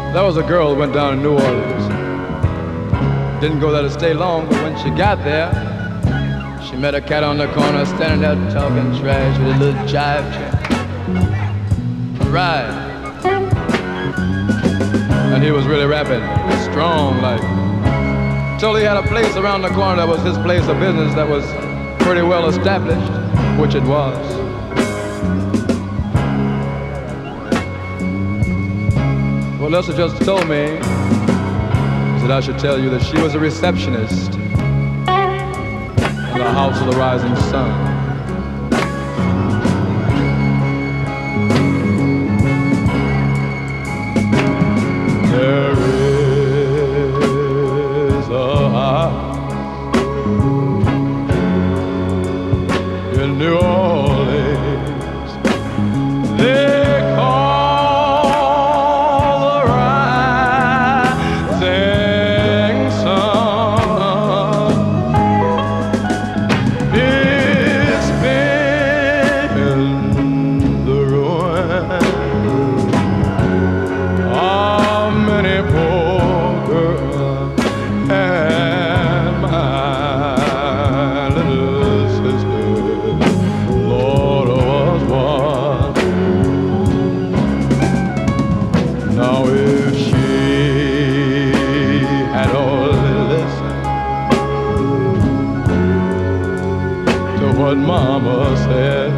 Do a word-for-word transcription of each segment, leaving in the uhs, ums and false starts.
There was a girl who went down to New Orleans. Didn't go there to stay long, but when she got there, she met a cat on the corner standing there talking trash with a little jive chat. Right. And he was really rapping, strong like. Till he had a place around the corner that was his place of business that was pretty well established, which it was. Well, Lester just told me that I should tell you that she was a receptionist in the House of the Rising Sun. There is a house in New Orleans they call the Rising Sun. It's been the ruin of many poor girls and my little sister. Lord was one. Now if she had only listened to what Mama said,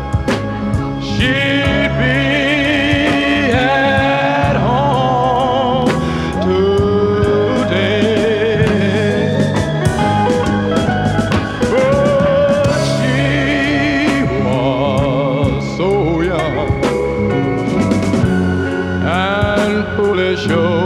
she'd be at home today. But she was so young and foolish. Oh,